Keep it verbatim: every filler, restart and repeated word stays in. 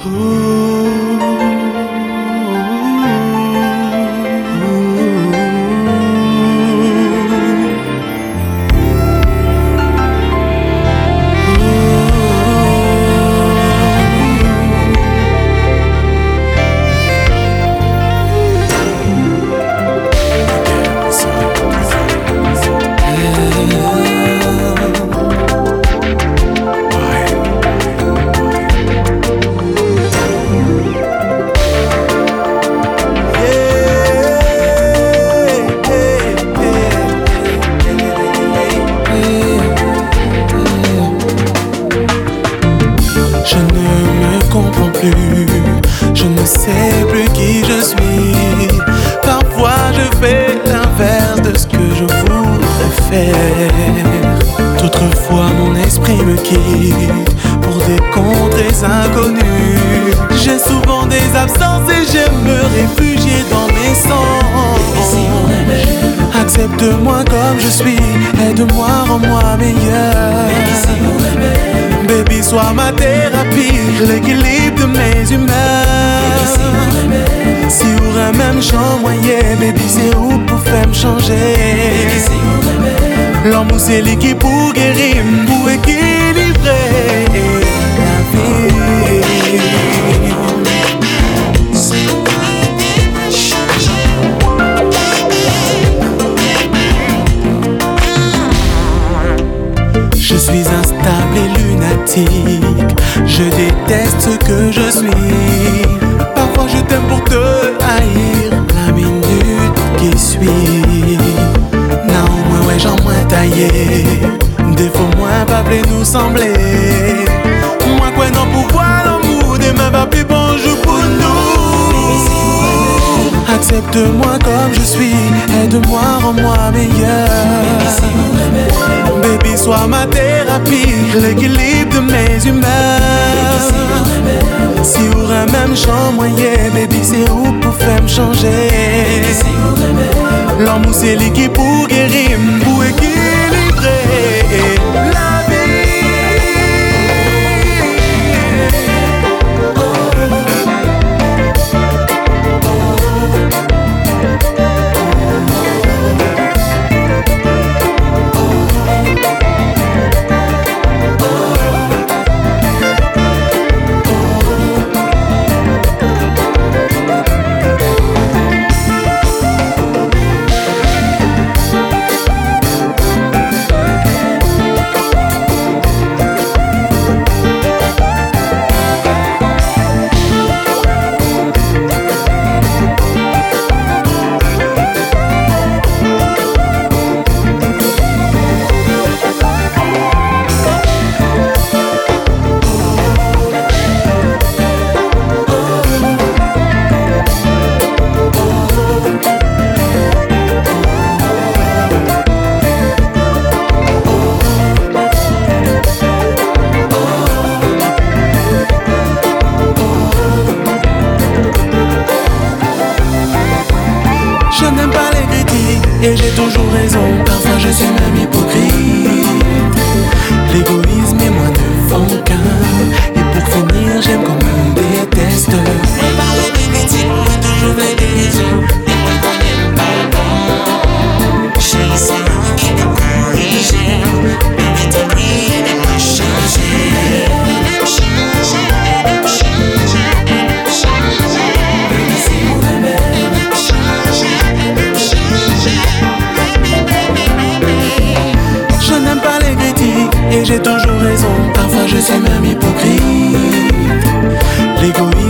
Je ne me comprends plus, je ne sais plus qui je suis. Parfois je fais l'inverse de ce que je voudrais faire. D'autres fois mon esprit me quitte pour des contrées inconnues. J'ai souvent des absences et j'aime me réfugier dans mes sens. Accepte-moi comme je suis, aide-moi, rends-moi meilleur. Baby, sois ma thérapie, l'équilibre de mes humeurs. Si ou même j'en moyen, baby, c'est où pour faire me changer. L'amour c'est l'équipe pour guérir, pour équilibrer la vie. Je suis instable et lunatique, je déteste ce que je suis. Parfois je t'aime pour te haïr, la minute qui suit. Non, moi ouais j'en moins taillé, des fois moins pas voulu nous sembler. Moi quoi non pouvoir l'amour, demain va plus bonjour pour nous. Accepte-moi comme je suis, aide-moi, rends-moi meilleur. Baby, sois ma thérapie, l'équilibre de mes humeurs. Si ou même j'en moyen, baby, c'est où pour faire me changer. L'amour c'est l'équipe pour guérir, pour équilibrer la vie. Et j'ai toujours raison, parfois je suis même hypocrite. L'égoïsme et moi ne font qu'un. Et pour finir, j'aime comme on déteste. Moi parle de critique, moi toujours veux des raisons. Et moi qu'on n'aime pas bon. J'ai essayé de corriger, mais t'es pris de me changer. Changer, changer, changer. Baby, c'est moi-même. Changer, changer. Je n'aime pas les critiques et j'ai toujours raison. Parfois je suis même hypocrite. L'égoïsme